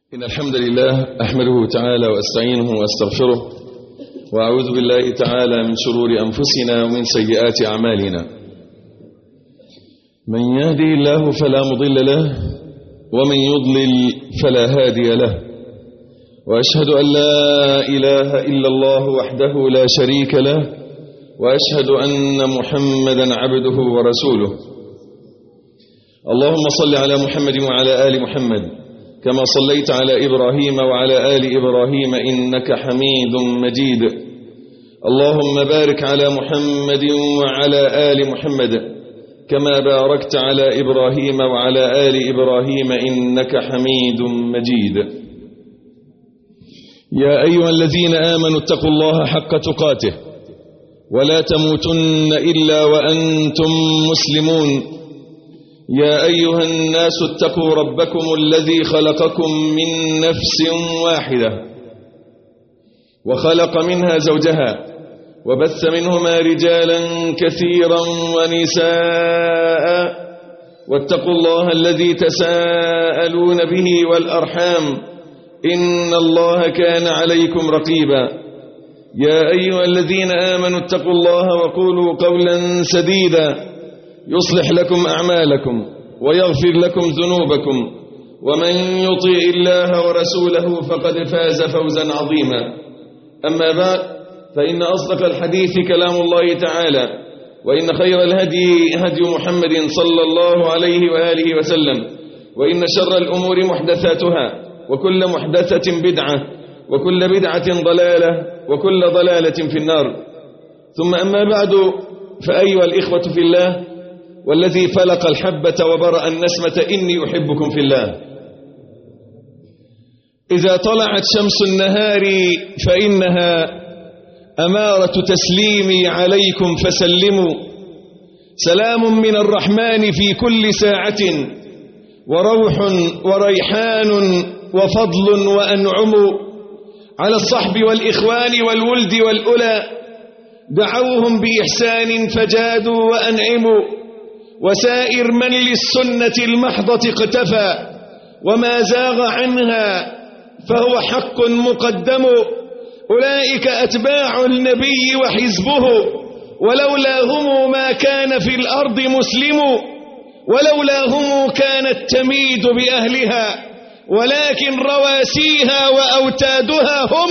إن الحمد لله أحمده تعالى وأستعينه وأستغفره وأعوذ بالله تعالى من شرور أنفسنا ومن سيئات أعمالنا. من يهدي الله فلا مضل له ومن يضلل فلا هادي له، وأشهد أن لا إله إلا الله وحده لا شريك له، وأشهد أن محمدا عبده ورسوله. اللهم صل على محمد وعلى آل محمد كما صليت على إبراهيم وعلى آل إبراهيم إنك حميد مجيد. اللهم بارك على محمد وعلى آل محمد كما باركت على إبراهيم وعلى آل إبراهيم إنك حميد مجيد. يا أيها الذين آمنوا اتقوا الله حق تقاته ولا تموتن إلا وأنتم مسلمون. يا أيها الناس اتقوا ربكم الذي خلقكم من نفس واحدة وخلق منها زوجها وبث منهما رجالا كثيرا ونساء، واتقوا الله الذي تساءلون به والأرحام إن الله كان عليكم رقيبا. يا أيها الذين آمنوا اتقوا الله وقولوا قولا سديدا يصلح لكم أعمالكم ويغفر لكم ذنوبكم، ومن يطيع الله ورسوله فقد فاز فوزا عظيما. أما بعد، فإن أصدق الحديث كلام الله تعالى، وإن خير الهدي هدي محمد صلى الله عليه وآله وسلم، وإن شر الأمور محدثاتها، وكل محدثة بدعة، وكل بدعة ضلالة، وكل ضلالة في النار. ثم أما بعد، فأيها الإخوة في الله، والذي فلق الحبة وبرأ النسمة إني أحبكم في الله. إذا طلعت شمس النهار فإنها أمارة تسليمي عليكم، فسلموا. سلام من الرحمن في كل ساعة، وروح وريحان وفضل وأنعم على الصحب والإخوان والولد والأولى، دعوهم بإحسان فجادوا وأنعموا، وسائر من للسنة المحضة اقتفى وما زاغ عنها فهو حق مقدم. أولئك أتباع النبي وحزبه، ولولاهم ما كان في الأرض مسلم، ولولاهم كانت تميد بأهلها، ولكن رواسيها وأوتادها هم،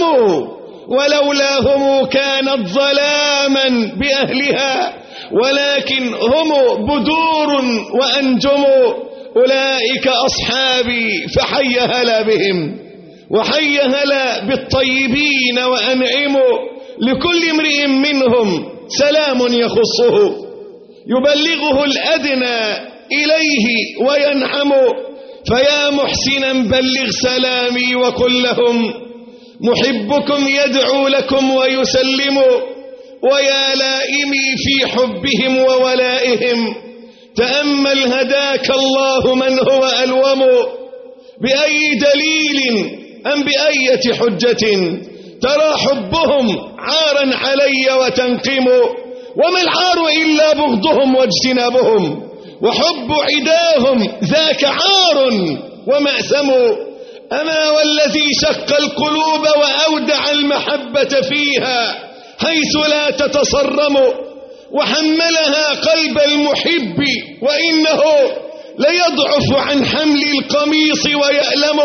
ولولاهم كانت ظلاما بأهلها، ولكن هم بدور وأنجم. أولئك أصحابي فحي هلا بهم، وحي هلا بالطيبين وأنعموا. لكل امرئ منهم سلام يخصه، يبلغه الأدنى إليه وينعم. فيا محسنا بلغ سلامي وقل لهم محبكم يدعو لكم ويسلم. ويا لائمي في حبهم وولائهم، تأمل هداك الله من هو ألوم. بأي دليل أم بأية حجة ترى حبهم عارا علي وتنقم؟ وما العار إلا بغضهم واجتنابهم، وحب عداهم ذاك عار ومأسم. أما والذي شق القلوب وأودع المحبة فيها حيث لا تتصرم، وحملها قلب المحب وإنه ليضعف عن حمل القميص ويألم،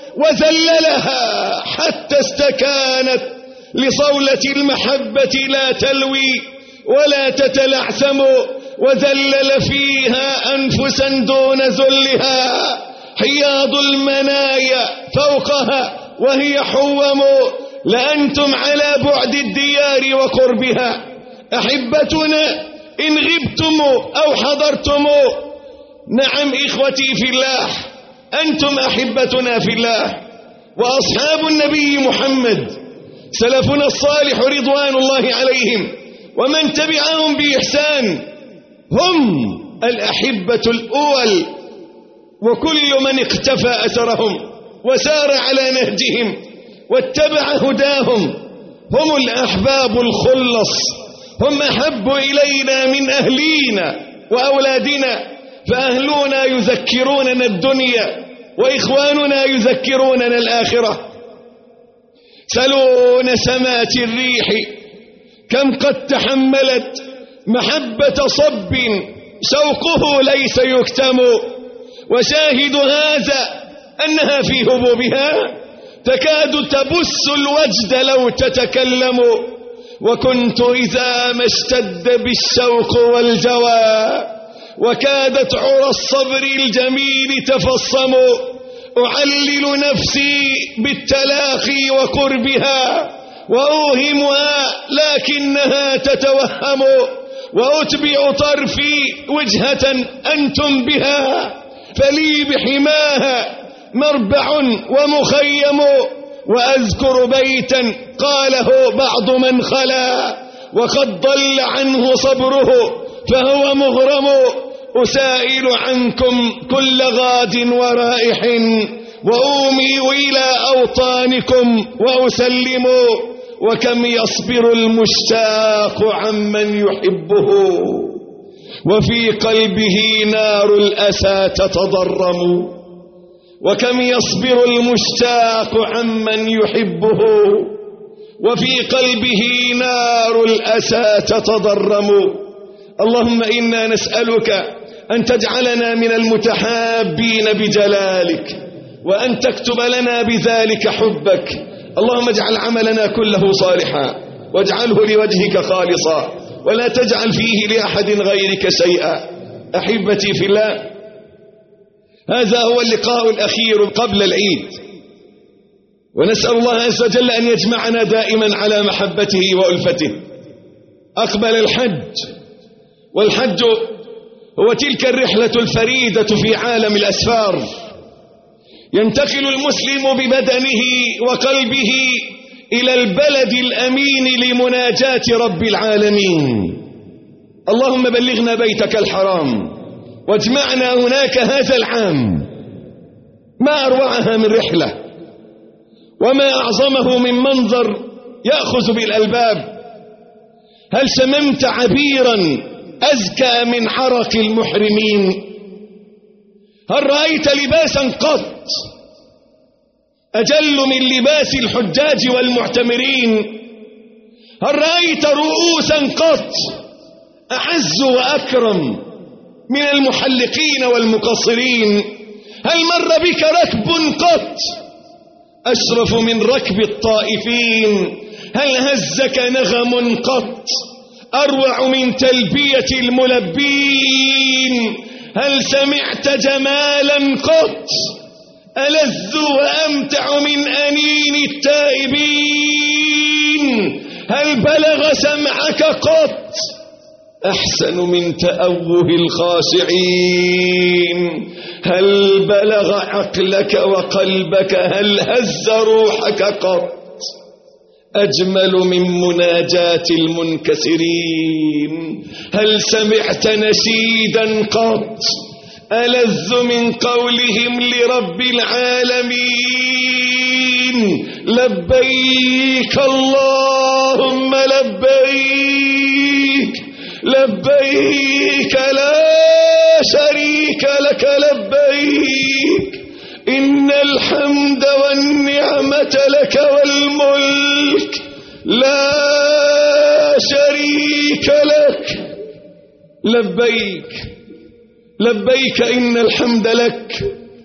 وذللها حتى استكانت لصولة المحبة لا تلوي ولا تتلعثم، وذلل فيها أنفسا دون ذلها، حياض المنايا فوقها وهي حوم. لأنتم على بعد الديار وقربها أحبتنا إن غبتم أو حضرتم. نعم إخوتي في الله، أنتم أحبتنا في الله، وأصحاب النبي محمد سلفنا الصالح رضوان الله عليهم ومن تبعهم بإحسان هم الأحبة الأول، وكل من اقتفى أثرهم وسار على نهجهم واتبع هداهم هم الأحباب الخلص. هم أحب إلينا من أهلينا وأولادنا، فأهلنا يذكروننا الدنيا وإخواننا يذكروننا الآخرة. سلوا نسمات الريح كم قد تحملت محبة صب شوقه ليس يكتم، وشاهد هذا أنها في هبوبها تكاد تبث الوجد لو تتكلم. وكنت إذا ما اشتد بالشوق والجوى وكادت عرى الصبر الجميل تفصم، أعلل نفسي بالتلاقي وقربها وأوهمها لكنها تتوهم، وأتبع طرفي وجهة أنتم بها، فلي بحماها مربع ومخيم. وأذكر بيتا قاله بعض من خلا وقد ضل عنه صبره فهو مغرم، أسائل عنكم كل غاد ورائح وأومي إلى أوطانكم وأسلم، وكم يصبر المشتاق عمن يحبه وفي قلبه نار الأسى تتضرم. وكم يصبر المشتاق عمن يحبه وفي قلبه نار الأسى تتضرم. اللهم إنا نسألك أن تجعلنا من المتحابين بجلالك، وأن تكتب لنا بذلك حبك. اللهم اجعل عملنا كله صالحا واجعله لوجهك خالصا، ولا تجعل فيه لأحد غيرك شيئا. أحبتي في الله، هذا هو اللقاء الأخير قبل العيد، ونسأل الله عز وجل أن يجمعنا دائما على محبته وألفته. أقبل الحج، والحج هو تلك الرحلة الفريدة في عالم الأسفار، ينتقل المسلم ببدنه وقلبه إلى البلد الأمين لمناجاة رب العالمين. اللهم بلغنا بيتك الحرام واجمعنا هناك هذا العام. ما أروعها من رحلة، وما أعظمه من منظر يأخذ بالألباب. هل شممت عبيرا أزكى من عرق المحرمين؟ هل رأيت لباسا قط أجل من لباس الحجاج والمعتمرين؟ هل رأيت رؤوسا قط أعز وأكرم من المحلقين والمقصرين؟ هل مر بك ركب قط أشرف من ركب الطائفين؟ هل هزك نغم قط أروع من تلبية الملبين؟ هل سمعت جمالا قط ألذ وأمتع من أنين التائبين؟ هل بلغ سمعك قط أحسن من تأوه الخاشعين؟ هل بلغ عقلك وقلبك؟ هل هز روحك قط أجمل من مناجاة المنكسرين؟ هل سمعت نشيدا قط ألذ من قولهم لرب العالمين لبيك اللهم لبيك لبيك لا شريك لك لبيك إن الحمد والنعمة لك والملك لا شريك لك. لبيك لبيك إن الحمد لك،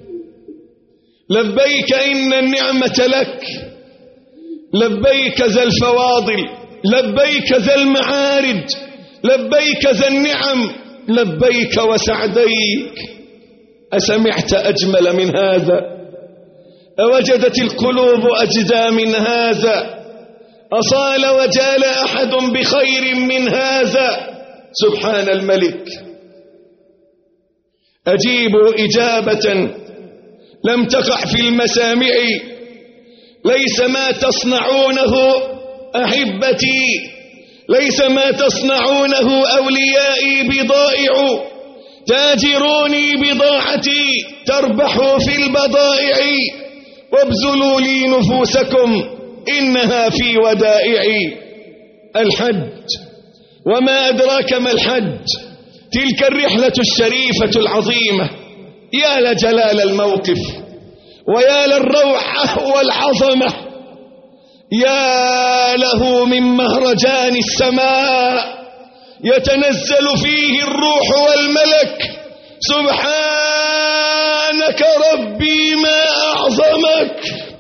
لبيك إن النعمة لك، لبيك ذا الفواضل، لبيك ذا المعارج، لبيك ذا النعم، لبيك وسعديك. أسمعت أجمل من هذا؟ أوجدت القلوب أجدى من هذا؟ أصال وجال أحد بخير من هذا؟ سبحان الملك. أجيبوا إجابة لم تقع في المسامع. ليس ما تصنعونه أحبتي، ليس ما تصنعونه أوليائي بضائع. تاجروني بضاعتي تربحوا في البضائع، وابذلوا لي نفوسكم إنها في ودائعي. الحج، وما أدراك ما الحج؟ تلك الرحلة الشريفة العظيمة. يا لجلال الموقف، ويا للروعة والعظمة، يا له من مهرجان السماء يتنزل فيه الروح والملك. سبحانك ربي ما أعظمك،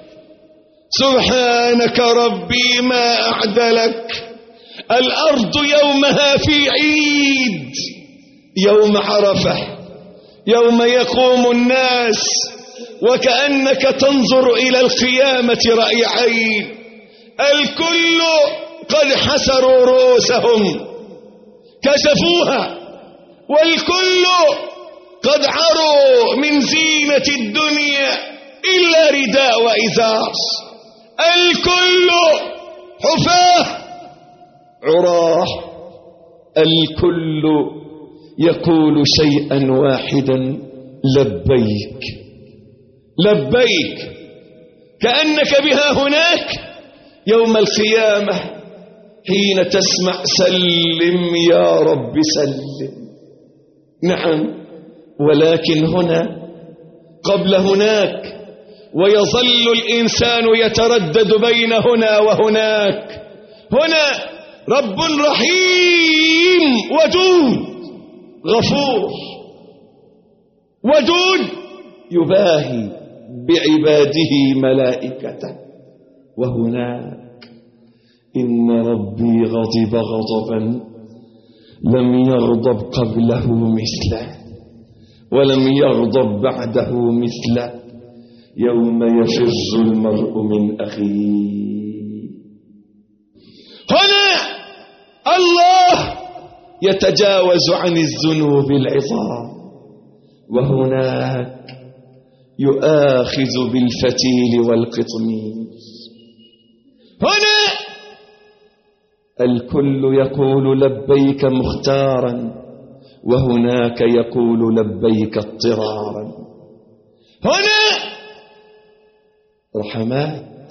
سبحانك ربي ما أعدلك. الأرض يومها في عيد، يوم عرفة، يوم يقوم الناس وكأنك تنظر إلى القيامة رأي عين. الكل قد حسروا رؤوسهم كشفوها، والكل قد عروا من زينة الدنيا إلا رداء وإزار. الكل حفاة عراه. الكل يقول شيئا واحدا: لبيك لبيك، كأنك بها هناك يوم القيامة حين تسمع سلم يا رب سلم. نعم، ولكن هنا قبل هناك، ويظل الإنسان يتردد بين هنا وهناك. هنا رب رحيم ودود غفور، ودود يباهي بعباده ملائكته. وهناك إن ربي غضب غضبا لم يغضب قبله مثله ولم يغضب بعده مثله، يوم يفر المرء من أخيه. هنا الله يتجاوز عن الذنوب العظام، وهناك يؤاخذ بالفتيل والقطمير. هنا الكل يقول لبيك مختارا، وهناك يقول لبيك اضطرارا. هنا رحمات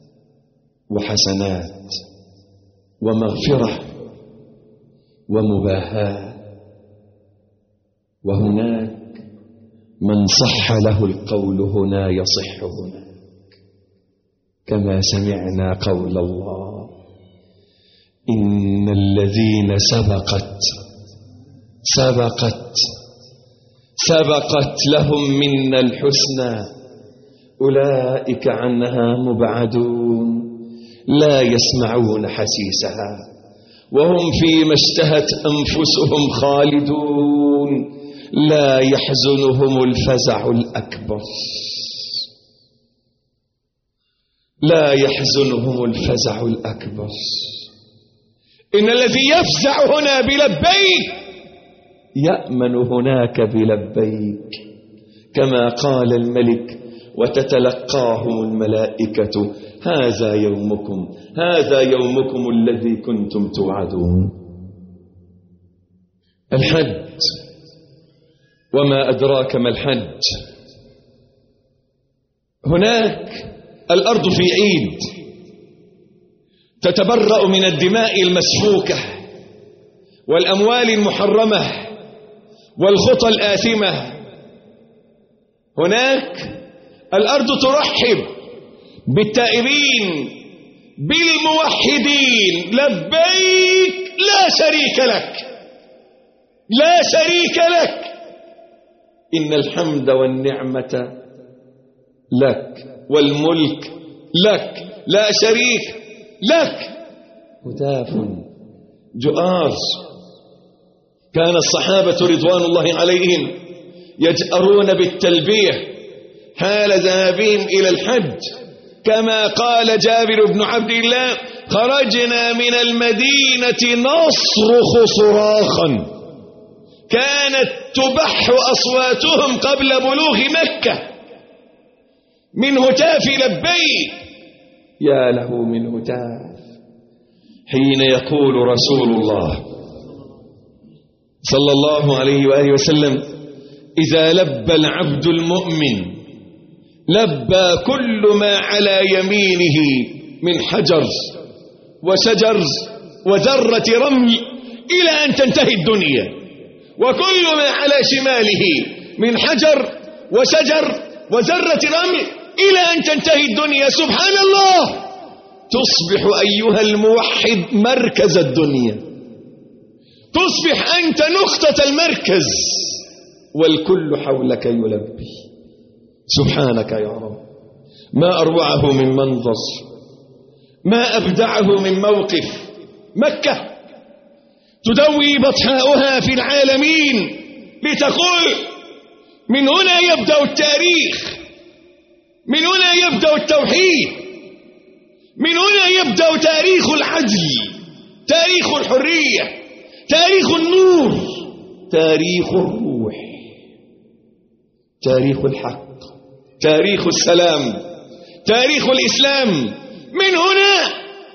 وحسنات ومغفرة ومباهاة، وهناك من صح له القول هنا يصح هناك، كما سمعنا قول الله: إن الذين سبقت لهم منا الحسنى أولئك عنها مبعدون لا يسمعون حسيسها وهم فيما اشتهت أنفسهم خالدون لا يحزنهم الفزع الأكبر. لا يحزنهم الفزع الأكبر. إن الذي يفزع هنا بلبيك يأمن هناك بلبيك، كما قال الملك: وتتلقاهم الملائكة هذا يومكم الذي كنتم توعدون. الحج، وما أدراك ما الحج. هناك الأرض في عيد، تتبرأ من الدماء المسفوكة والأموال المحرمة والخطى الآثمة. هناك الأرض ترحب بالتائبين بالموحدين: لبيك لا شريك لك، لا شريك لك، إن الحمد والنعمة لك والملك لك لا شريك لك. هتاف جؤار. كان الصحابة رضوان الله عليهم يجأرون بالتلبية حال ذهابهم إلى الحج، كما قال جابر بن عبد الله: خرجنا من المدينة نصرخ صراخا كانت تبح أصواتهم قبل بلوغ مكة من هتاف لبيك. يا له من هتاف حين يقول رسول الله صلى الله عليه وآله وسلم: إذا لبى العبد المؤمن لبى كل ما على يمينه من حجر وشجر وذرة رمل إلى أن تنتهي الدنيا، وكل ما على شماله من حجر وشجر وذرة رمل إلى أن تنتهي الدنيا. سبحان الله، تصبح أيها الموحد مركز الدنيا، تصبح أنت نقطة المركز والكل حولك يلبي. سبحانك يا رب، ما أروعه من منظر، ما أبدعه من موقف. مكة تدوي بطحاؤها في العالمين لتقول من هنا يبدأ التاريخ، من هنا يبدأ التوحيد، من هنا يبدأ تاريخ العدل، تاريخ الحرية، تاريخ النور، تاريخ الروح، تاريخ الحق، تاريخ السلام، تاريخ الإسلام. من هنا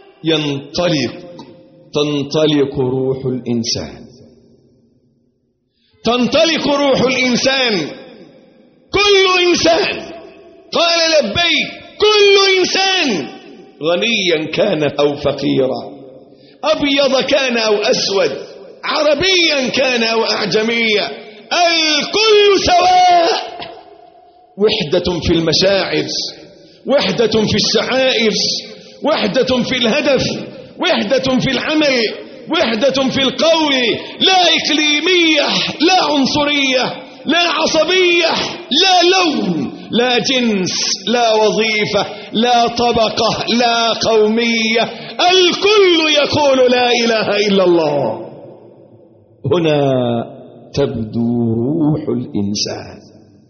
تنطلق روح الإنسان، تنطلق روح الإنسان. كل إنسان قال لبيك، كل إنسان غنيا كان أو فقيرا، أبيض كان أو أسود، عربيا كان أو أعجميا، الكل سواء. وحدة في المشاعر، وحدة في الشعائر، وحدة في الهدف، وحدة في العمل، وحدة في القول. لا إقليمية، لا عنصرية، لا عصبية، لا لون، لا جنس، لا وظيفة، لا طبقة، لا قومية، الكل يقول لا إله إلا الله. هنا تبدو روح الإنسان.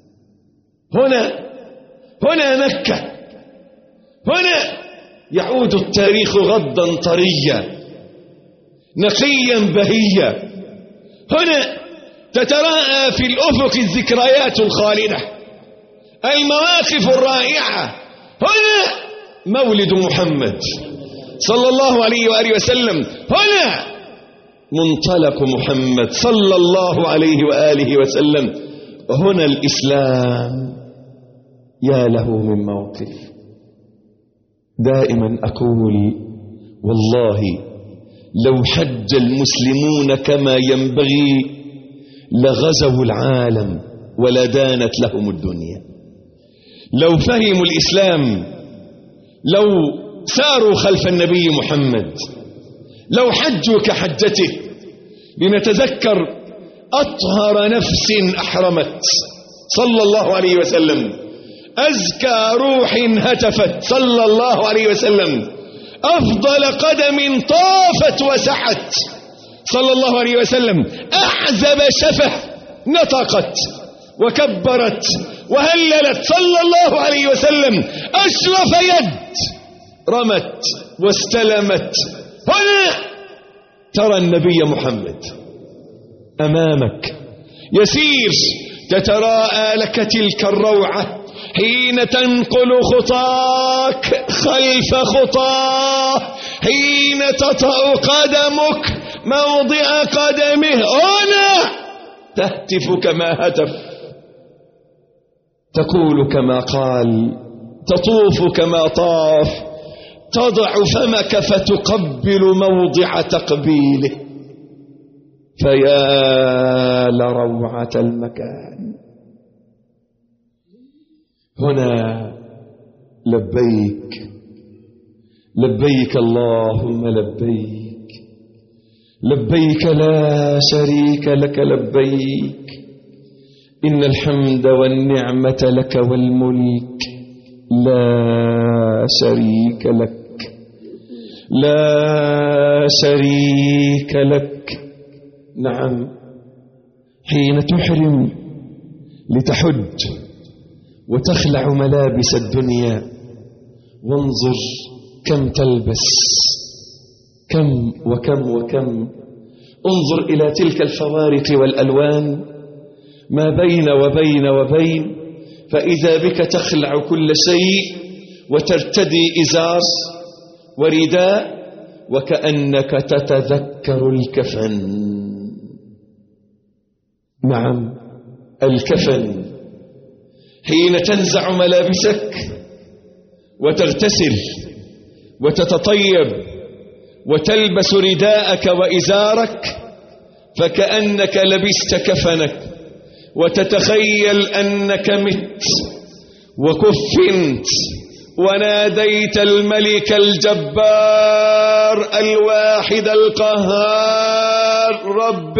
هنا مكة، هنا يعود التاريخ غضا طريا نقيا بهيا. هنا تتراءى في الأفق الذكريات الخالدة، المواقف الرائعة. هنا مولد محمد صلى الله عليه وآله وسلم، هنا منطلق محمد صلى الله عليه وآله وسلم، هنا الإسلام. يا له من موقف. دائما أقول والله لو حج المسلمون كما ينبغي لغزوا العالم ولا دانت لهم الدنيا. لو فهموا الإسلام، لو ساروا خلف النبي محمد، لو حجوا كحجته. لنتذكر أطهر نفس أحرمت صلى الله عليه وسلم، أزكى روح هتفت صلى الله عليه وسلم، أفضل قدم طافت وسعت صلى الله عليه وسلم، أعزب شفه نطقت وكبرت وهللت صلى الله عليه وسلم، أشرف يد رمت واستلمت. هنا ترى النبي محمد أمامك يسير، تتراءى لك تلك الروعة حين تنقل خطاك خلف خطاه، حين تطأ قدمك موضع قدمه. هنا تهتف كما هتف، تقول كما قال، تطوف كما طاف، تضع فمك فتقبل موضع تقبيله. فيا لروعة المكان. هنا لبيك لبيك اللهم لبيك، لبيك لا شريك لك لبيك، إن الحمد والنعمة لك والملك لا شريك لك، لا شريك لك. نعم، حين تحرم لتحج وتخلع ملابس الدنيا، وانظر كم تلبس، كم وكم وكم. انظر إلى تلك الفوارق والألوان ما بين وبين، فإذا بك تخلع كل شيء وترتدي إزار ورداء وكأنك تتذكر الكفن. نعم، الكفن حين تنزع ملابسك وتغتسل وتتطيب وتلبس رداءك وإزارك فكأنك لبست كفنك، وتتخيل أنك مت وكفنت وناديت الملك الجبار الواحد القهار رب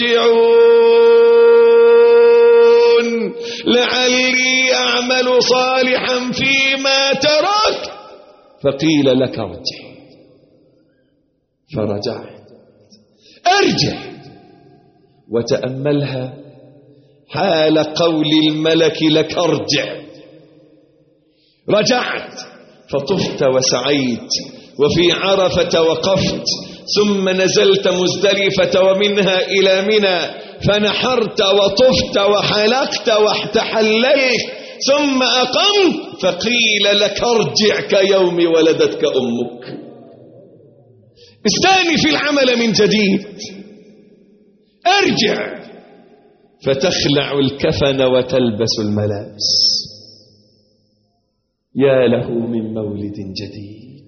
ارجعون لعلي أعمل صالحا فيما تركت، فقيل لك ارجع، فرجعت. ارجع وتأملها حال قول الملك لك ارجع. رجعت فطفت وسعيت، وفي عرفة وقفت، ثم نزلت مزدلفة ومنها إلى منى، فنحرت وطفت وحلقت واحتحللت، ثم أقمت، فقيل لك ارجع كيوم ولدتك أمك. استأنف العمل من جديد. ارجع فتخلع الكفن وتلبس الملابس. يا له من مولد جديد،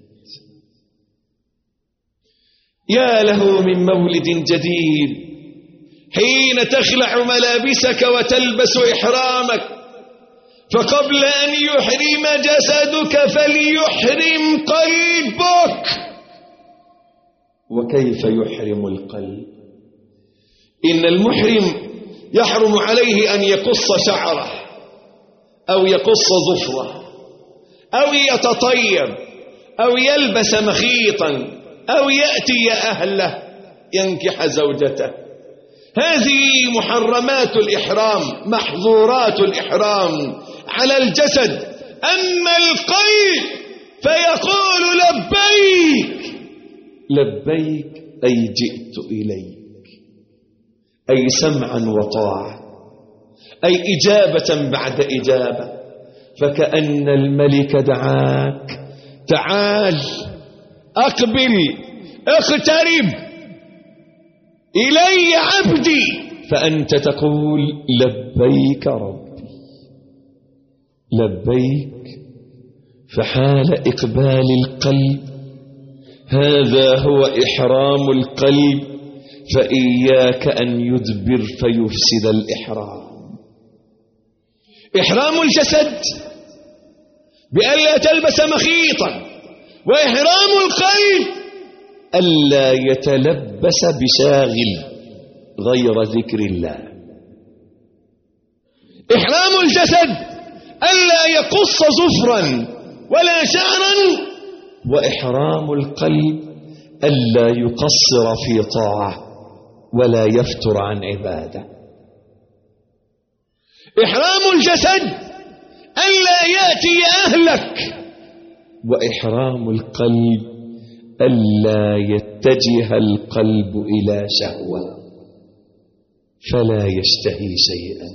يا له من مولد جديد، حين تخلع ملابسك وتلبس إحرامك، فقبل أن يحرم جسدك فليحرم قلبك. وكيف يحرم القلب؟ إن المحرم يحرم عليه أن يقص شعره أو يقص ظفره أو يتطيب أو يلبس مخيطا أو يأتي أهله ينكح زوجته. هذه محرمات الإحرام، محظورات الإحرام على الجسد. أما القلب فيقول لبيك، لبيك أي جئت إليك، أي سمعا وطاعة، أي إجابة بعد إجابة. فكأن الملك دعاك، تعال أقبل اقترب إلي عبدي، فأنت تقول لبيك ربي، لبيك. فحال إقبال القلب، هذا هو إحرام القلب، فإياك أن يدبر فيفسد الإحرام. إحرام الجسد بألا تلبس مخيطا، وإحرام القلب ألا يتلبس بشاغل غير ذكر الله. إحرام الجسد ألا يقص ظفرا ولا شعرا، وإحرام القلب ألا يقصر في طاعة ولا يفتر عن عبادة. إحرام الجسد ألا يأتي أهلك، وإحرام القلب ألا يتجه القلب إلى شهوة فلا يشتهي شيئا.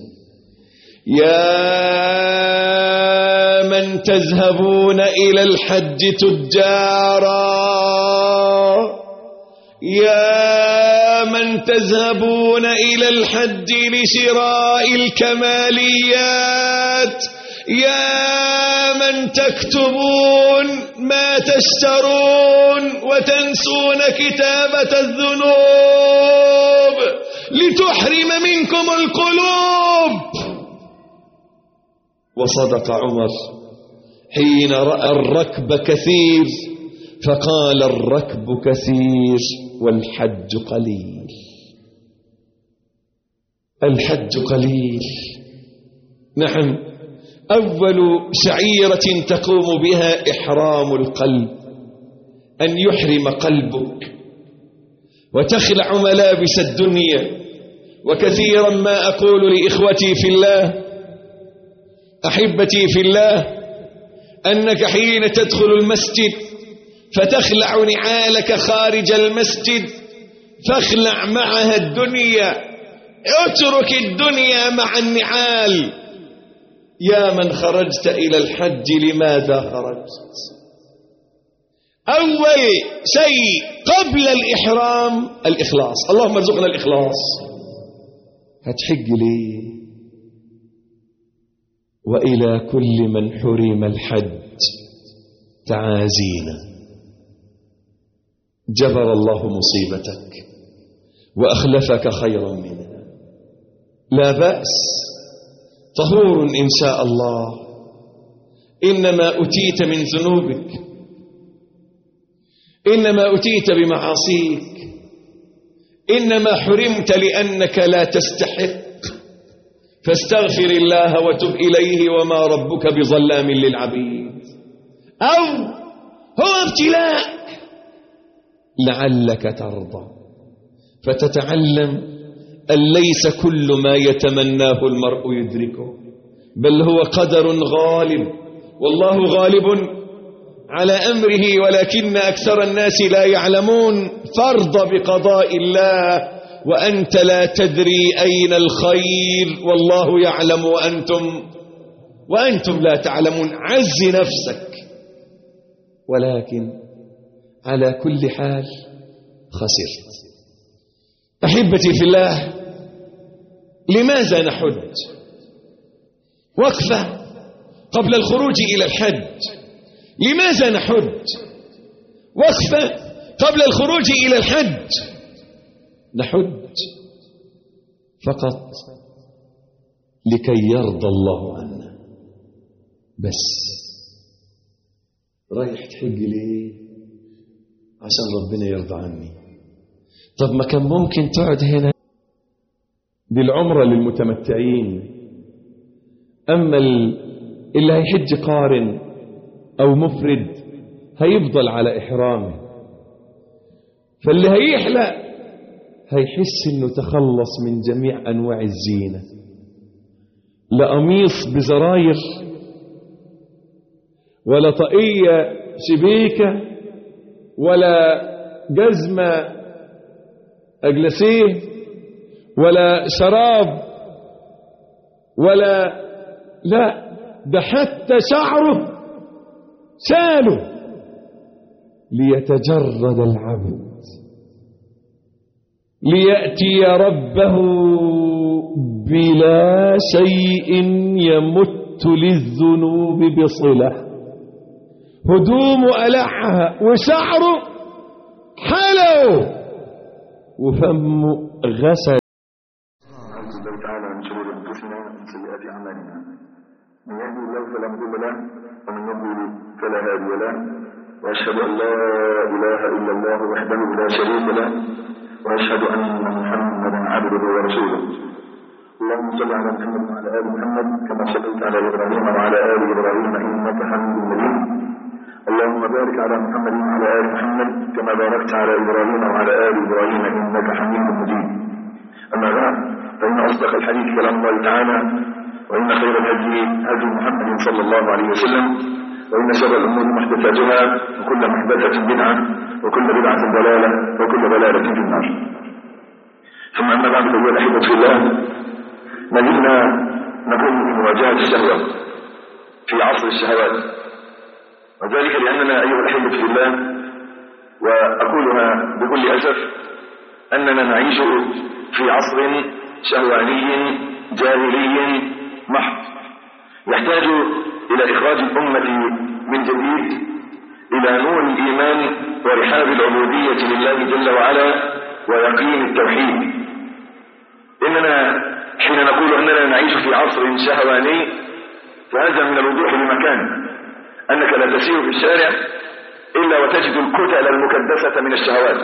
يا من تذهبون إلى الحج تجارا، يا من تذهبون إلى الحج لشراء الكماليات، يا من تكتبون ما تشترون وتنسون كتابة الذنوب لتحرم منكم القلوب. وصدق عمر حين رأى الركب كثير فقال الركب كثير والحج قليل. الحج قليل. نعم، أول شعيرة تقوم بها إحرام القلب، أن يحرم قلبك وتخلع ملابس الدنيا. وكثيرا ما أقول لإخوتي في الله، أحبتي في الله، أنك حين تدخل المسجد فتخلع نعالك خارج المسجد فاخلع معها الدنيا، اترك الدنيا مع النعال. يا من خرجت إلى الحج لماذا خرجت؟ أول شيء قبل الإحرام الإخلاص. اللهم ارزقنا الإخلاص. هتحج ليه؟ وإلى كل من حرم الحج تعازينا، جبر الله مصيبتك وأخلفك خيرا منها. لا بأس، طهور إن شاء الله، إنما أتيت من ذنوبك، إنما أتيت بمعاصيك، إنما حرمت لأنك لا تستحق، فاستغفر الله وتب إليه وما ربك بظلام للعبيد. أو هو ابتلاء لعلك ترضى، فتتعلم أن ليس كل ما يتمناه المرء يدركه، بل هو قدر غالب، والله غالب على أمره ولكن أكثر الناس لا يعلمون. فارض بقضاء الله وأنت لا تدري أين الخير، والله يعلم وأنتم لا تعلمون. عز نفسك، ولكن على كل حال خسرت. أحبتي في الله، لماذا نحج؟ وقفة قبل الخروج إلى الحج. لماذا نحج؟ وقفة قبل الخروج إلى الحج. نحج فقط لكي يرضى الله عنا بس. رايح تحج ليه؟ عشان ربنا يرضى عني. طب ما كان ممكن تقعد هنا؟ دي العمرة للمتمتعين. أما اللي هيحج قارن أو مفرد هيفضل على إحرامه، فاللي هيحلق هيحس إنه تخلص من جميع أنواع الزينة، لا قميص بزراير ولا طاقية شبيكة ولا جزمة أجلسيه ولا شراب ولا، لا، ده حتى شعره ساله ليتجرد العبد ليأتي ربه بلا شيء يمت للذنوب بصلة. هدوم ألعها وشعره حلو وفمه غسل. أعوذ بالله تعالى من شرور أنفسنا ومن سيئات أعمالنا، من يهدي الله فلا مضل له ومن يضلل فلا هادي له، وأشهد أن لا إله إلا الله وحده لا شريك له، وأشهد أن محمدا عبده ورسوله. اللهم صل على محمد وعلى آل محمد كما صليت على إبراهيم وعلى آل إبراهيم إنك حميد مجيد. اللهم بارك على محمد وعلى آل محمد كما باركت على إبراهيم وعلى آل إبراهيم إنك حميد مجيد. أما بعد، فإن أصدق الحديث كلام الله تعالى، وإن خير الهدي هدي محمد صلى الله عليه وسلم، وإن شر الأمور محدثاتها، وكل محدثة بدعة، وكل بدعة ضلالة، وكل ضلالة في النار. ثم أما بعد، أيها الأحبة في الله، ما زلنا نقوم بمواجهة الشهوة في عصر الشهوات، وذلك لأننا أيها الأحبة في الله، وأقولها بكل أسف، أننا نعيش في عصر شهواني جاهلي محض، يحتاج إلى إخراج الأمة من جديد إلى نور الإيمان ورحاب العبودية لله جل وعلا ويقين التوحيد. إننا حين نقول أننا نعيش في عصر شهواني، فهذا من الوضوح بمكان، أنك لا تسير في الشارع إلا وتجد الكتل المكدسة من الشهوات.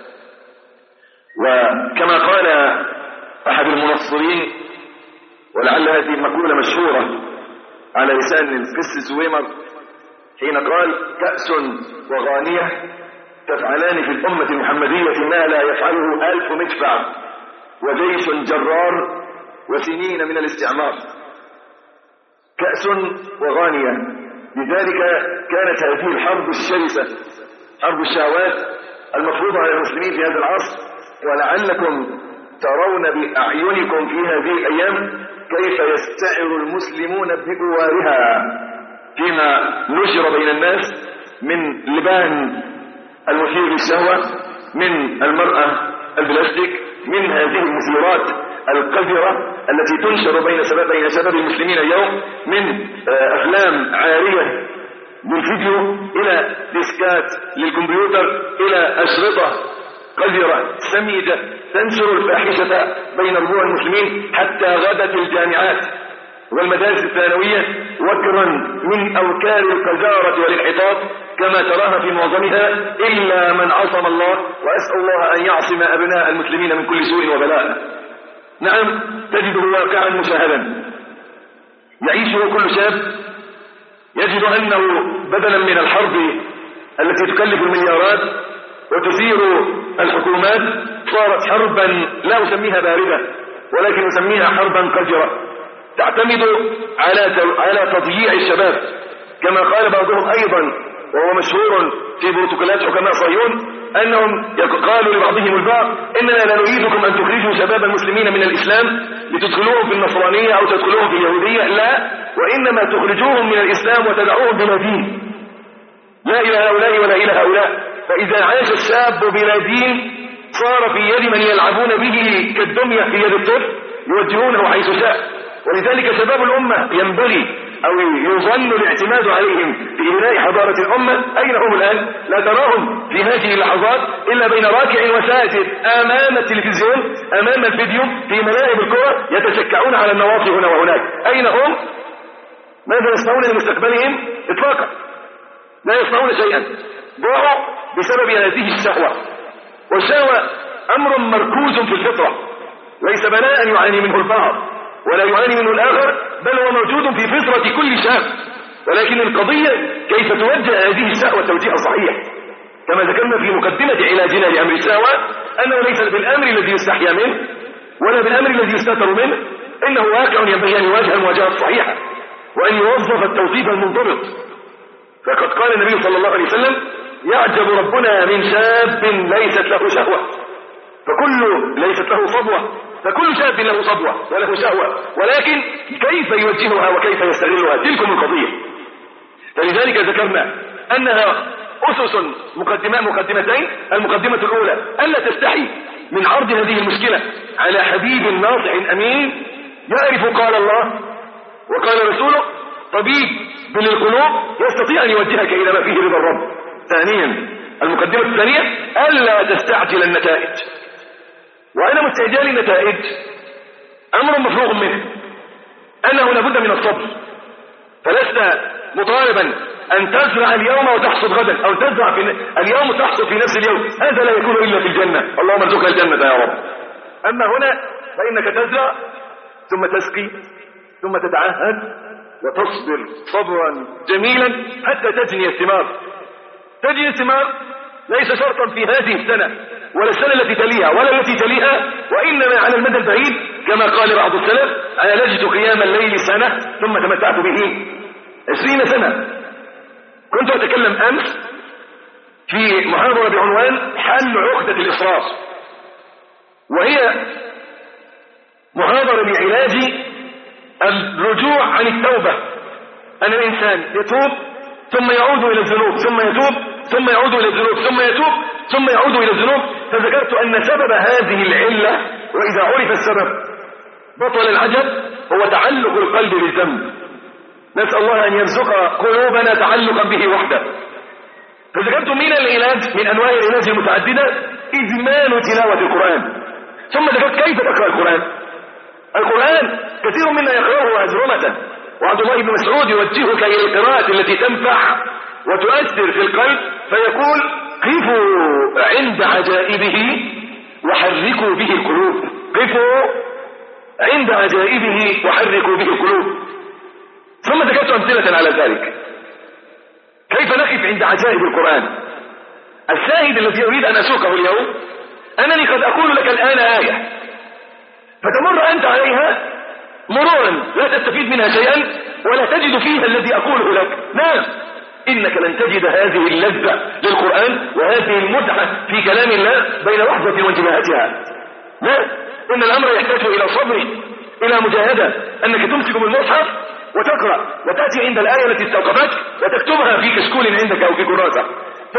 وكما قال أحد المنصرين، ولعل هذه المقولة مشهورة على لسان القس سويمر، حين قال: كأس وغانية تفعلان في الأمة المحمدية ما لا يفعله 1000 مدفع وجيش جرار وسنين من الاستعمار. كأس وغانية. لذلك كانت هذه الحرب الشرسة، حرب الشهوات المفروضة على المسلمين في هذا العصر، ولعلكم ترون بأعينكم في هذه الأيام كيف يستعر المسلمون بأوارها فيما نشر بين الناس من لبان المثير للشهوة، من المرأة البلاستيك، من هذه المثيرات القذرة التي تنشر بين شباب المسلمين اليوم، من أفلام عارية للفيديو إلى ديسكات للكمبيوتر إلى أشرطة قذرة سميجة تنشر الفاحشة بين ربوع المسلمين، حتى غدت الجامعات والمدارس الثانوية وكرا من أوكار القذارة والانحطاط كما تراها في معظمها، إلا من عصم الله، وأسأل الله أن يعصم أبناء المسلمين من كل سوء وبلاء. نعم، تجده واقعا مشاهدا يعيشه كل شاب، يجد أنه بدلا من الحرب التي تكلف المليارات وتثير الحكومات صارت حربا لا أسميها باردة ولكن أسميها حربا قذرة تعتمد على تضييع الشباب، كما قال بعضهم أيضا وهو مشهور في بروتوكولات حكماء صهيون أنهم قالوا لبعضهم البعض إننا لا نريدكم أن تخرجوا شباب المسلمين من الإسلام لتدخلوهم في النصرانية أو تدخلوهم في اليهودية، لا، وإنما تخرجوهم من الإسلام وتدعوهم بلا دين، لا إلى هؤلاء ولا إلى هؤلاء. فإذا عاش الشاب بلا دين صار في يد من يلعبون به كالدمية في يد الطفل يوجهونه حيث شاء. ولذلك شباب الأمة ينبغي أو يظن الاعتماد عليهم في بناء حضارة الأمة. أين هم الآن؟ لا تراهم في هذه اللحظات إلا بين راكع وساجد أمام التلفزيون أمام الفيديو في ملاعب الكرة يتشكعون على النواصي هنا وهناك. أين هم؟ ماذا يصنعون لمستقبلهم؟ إطلاقا لا يصنعون شيئا، ضاعوا بسبب هذه الشهوة. والشهوة أمر مركوز في الفطرة، ليس بلاء يعاني منه البعض ولا يعاني منه الآخر، بل هو موجود في فطرة كل شاب، ولكن القضية كيف توجه هذه الشهوة توجيه صحيح. كما ذكرنا في مقدمة علاجنا لأمر الشهوة أنه ليس بالأمر الذي يستحيا منه ولا بالأمر الذي يستتر منه، إنه واقع ينبغي أن يواجه المواجهة الصحيحة وأن يوظف التوظيف المنضبط. فقد قال النبي صلى الله عليه وسلم: يعجب ربنا من شاب ليست له شهوة ليست له صبوة، فكل شاب له صبوة وله شهوة، ولكن كيف يوجهها وكيف يستغلها تلكم القضية. فلذلك ذكرنا أنها أسس مقدمتين. المقدمة الأولى ألا تستحي من عرض هذه المشكلة على حبيب ناصح أمين يعرف قال الله وقال رسوله، طبيب بالقلوب يستطيع أن يوجهك إلى ما فيه رضا الرب. ثانيا، المقدمة الثانية ألا تستعجل النتائج، وأنا مستعجل النتائج أمر مفروغ منه، أنه لابد من الصبر. فلست مطالبا أن تزرع اليوم وتحصد غدا، أو تزرع في اليوم وتحصد في نفس اليوم، هذا لا يكون إلا في الجنة، اللهم ارزقنا الجنة يا رب. أما هنا فإنك تزرع ثم تسقي ثم تتعهد وتصبر صبرا جميلا حتى تجني الثمار. تجني الثمار ليس شرطا في هذه السنة ولا السنة التي تليها ولا التي تليها، وإنما على المدى البعيد، كما قال بعض السلف: عالجت قيام الليل سنة ثم تمتعت به 20 سنة. كنت أتكلم أمس في محاضرة بعنوان حل عقدة الإصرار، وهي محاضرة لعلاج الرجوع عن التوبة. أن الإنسان يتوب ثم يعود إلى الذنوب ثم يتوب ثم يعود إلى الذنوب ثم يتوب ثم يعود إلى الذنوب. فذكرت أن سبب هذه العلة، وإذا عرف السبب بطل العجب، هو تعلق القلب بالذنب. نسأل الله أن يرزق قلوبنا تعلقا به وحده. فذكرت من العلاج، من أنواع العلاج المتعددة، إدمان تلاوة القرآن. ثم ذكرت كيف تقرأ القرآن. القرآن كثير منا يقرأه أزرمة، وعبد الله بن مسعود يوجهك إلى القراءة التي تنفع وتؤثر في القلب، فيقول: قفوا عند عجائبه وحركوا به القلوب. قفوا عند عجائبه وحركوا به القلوب. ثم ذكرت أمثلة على ذلك، كيف نقف عند عجائب القرآن. الشاهد الذي أريد أن أسوقه اليوم أنني قد أقول لك الآن آية فتمر أنت عليها مرورا لا تستفيد منها شيئا ولا تجد فيها الذي أقوله لك. نعم، إنك لن تجد هذه اللذة للقرآن وهذه المتعة في كلام الله بين لحظة وانتباهتها. لا، إن الأمر يحتاج إلى صبر، إلى مجاهدة، أنك تمسك بالمصحف وتقرأ وتأتي عند الآية التي استوقفتك وتكتبها في كشكول عندك أو في كراسة،